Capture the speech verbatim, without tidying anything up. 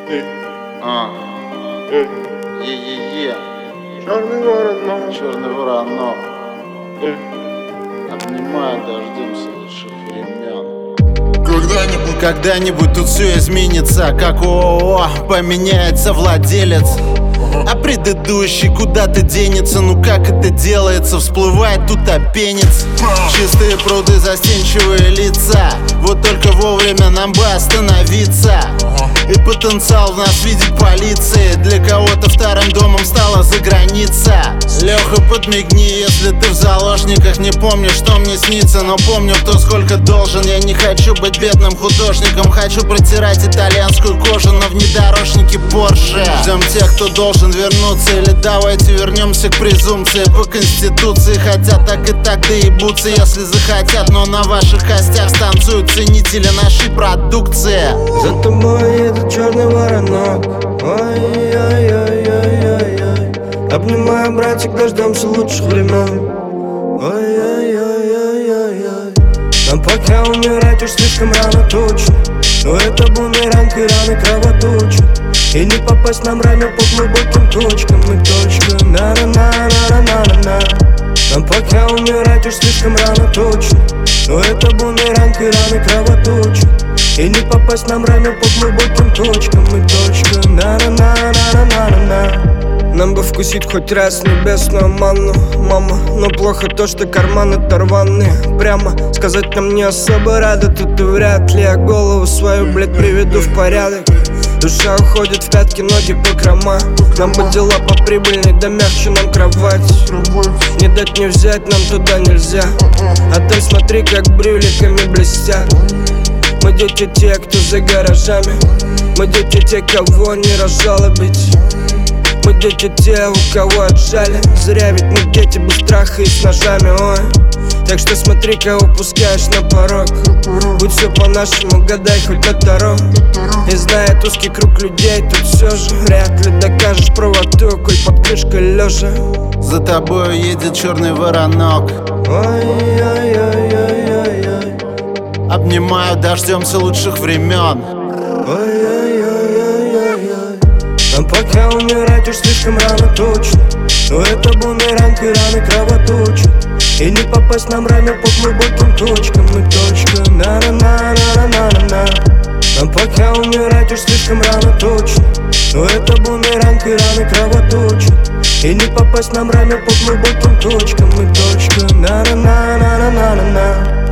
А. Е-е-е. Черный воронок. Черный воронок. Обнимаю, дождемся лучших времен. Когда-нибудь, Когда-нибудь тут все изменится, как ООО, поменяется владелец. А предыдущий куда-то денется, ну как это делается? Всплывает тут опенец. Чистые пруды, застенчивые лица. Вот только вовремя нам бы остановиться. И потенциал в нас видит полиции. Для кого-то вторым домом стала за граница. Леха, подмигни, если ты в заложниках. Не помню, что мне снится, но помню, кто сколько должен. Я не хочу быть бедным художником. Хочу протирать итальянскую кожу на внедорожнике Порше. Ждем тех, кто должен вернуться. Или давайте вернемся к презумпции. По конституции хотят так и так доебутся, если захотят. Но на ваших костях станцуют ценители нашей продукции. За тобой едет черный воронок. Ой-ой-ой-ой-ой-ой. Обнимаю, братик, дождемся лучших времен. Ой-ой-ой-ой-ой-ой. Нам пока умирать уж слишком рано точно. Но это бумеранг и раны кровоточат. И не попасть нам ранее по глубоким точкам. И точка на-на-на-на-на-на-на. Нам пока умирать уж слишком рано точно. Но это бумеранг и раны кровоточат. И не попасть нам ранее по глубоким точкам. И точка на-на-на-на-на-на-на. Нам бы вкусить хоть раз небесную манну, мама. Но плохо то, что карманы оторваны. Прямо сказать нам не особо рада. Тут и вряд ли я голову свою, блядь, приведу в порядок. Душа уходит в пятки, ноги по крома. Нам бы дела поприбыльней, да мягче нам кровать. Не дать не взять, нам туда нельзя. Отель, смотри, как брюликами блестят. Мы дети те, кто за гаражами. Мы дети те, кого не разжалобить. Мы дети те, у кого отжали. Зря, ведь мы дети без страха и с ножами, ой. Так что смотри, кого пускаешь на порог. Будь все по-нашему, гадай хоть на таро. И зная узкий круг людей, тут все же вряд ли докажешь правоту, коль под крышкой лежа. За тобой едет черный воронок. Ой-ой-ой-ой-ой-ой. Обнимаю, дождемся лучших времен. Ой-ой-ой-ой-ой-ой. Нам пока умирать уж слишком рано точно. Но это бумеранг и раны кровоточат. И не попасть нам ранее по глубоким точкам. И точка на-на-на-на-на-на-на. Нам пока умирать уж слишком рано точно. Но это бумеранг и раны кровоточат. И не попасть нам ранее по глубоким точкам. И точка на-на-на-на-на-на-на.